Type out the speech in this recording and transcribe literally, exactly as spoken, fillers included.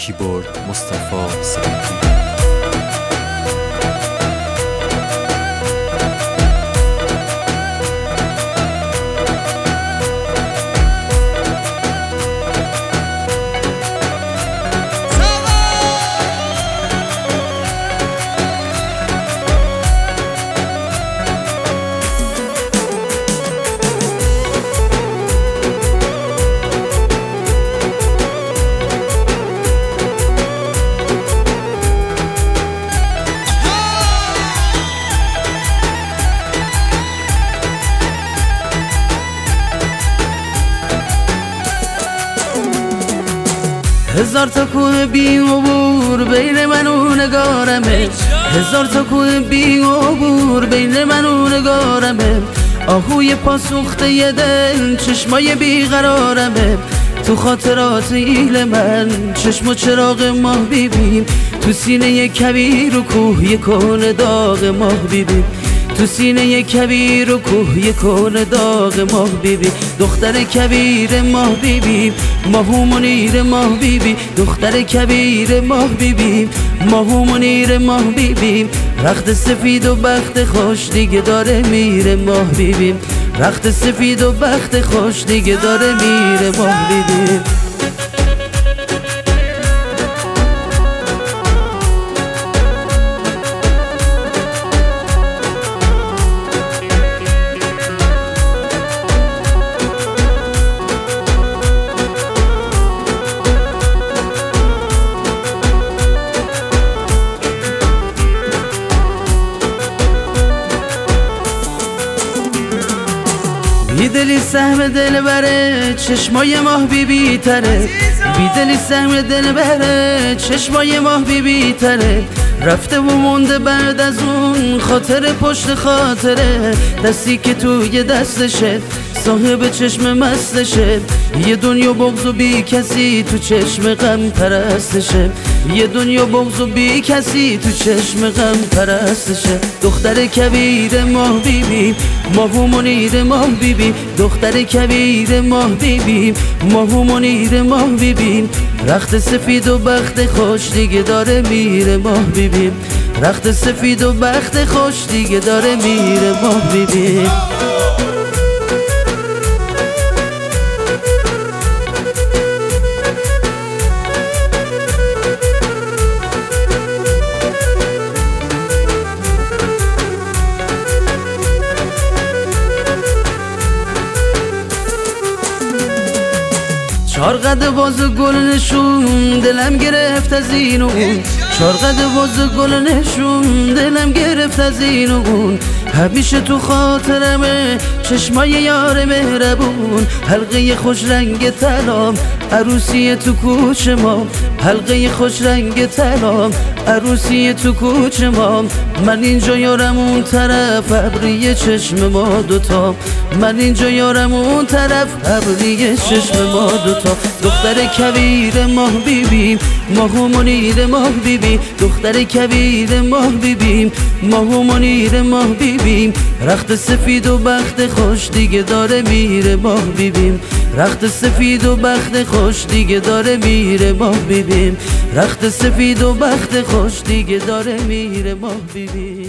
کیبورد مصطفی سپیدی. هزار تا کوه بی عبور بین من و نگارمه، هزار تا کوه بی عبور بین من و نگارمه. آهوی پاسوخته ی دل چشمای بیقرارمه، تو خاطرات ایل من چشم و چراغ ماه بیبیم، تو سینه ی کویر و کوه ی کون داغ ماه بیبیم، تو سینه ی کویر و کوه ی کون داغ ماه بیبی. دختر کویر ماه بیبی، ماهو منیر ماه بیبی، دختر کویر ماه بیبی، ماهو منیر ماه بیبی. رخت سفید و بخت خوش دیگه داره میره ماه بیبی، رخت سفید و بخت خوش دیگه داره میره ماه بیبی. بیدلی سهم دل بره چشمای ماه بی بی تره، بیدلی سهم دل بره چشمای ماه بی بی تره. رفته و مونده بعد از اون خاطر پشت خاطره، دستی که توی دستشه صاحب چشم مستشه، یه دنیا بغض و بی کسی تو چشم غم پرستشه، یه دنیا بغض و بی کسی تو چشم غم پرستشه. دختر کویر ماه بیبی، ماهو منیر ماه بیبی، دختر کویر ماه بیبی، ماهو منیر ماه بیبی. رخت سفید و بخت خوش دیگه داره میره ماه بیبی، رخت سفید و بخت خوش دیگه داره میره ماه بیبی. چار قد باز گل نشون دلم گرفت از این و اون، چار قد باز گل نشون دلم گرفت از این و اون. همیشه تو خاطرمه چشمای یار مهربون، حلقه خوش رنگ طلا عروسی تو کوچه ما، حلقه خوش رنگ طلا عروسی تو کوچه ما. من اینجا یارم اون طرف ابری چشم ما دوتا، من اینجا یارم اون طرف ابری چشم ما دوتا. دختر کویر ماه بیبی، ماهو منیر ماه بیبی، دختر کویر ماه بیبی، ماهو منیر ماه بیبی. رخت سفید و بخت خوش دیگه داره میره ماه بیبی، رخت سفید و بخت خوش دیگه داره میره ماه بیبی، رخت سفید و بخت خوش دیگه داره میره ماه بیبی.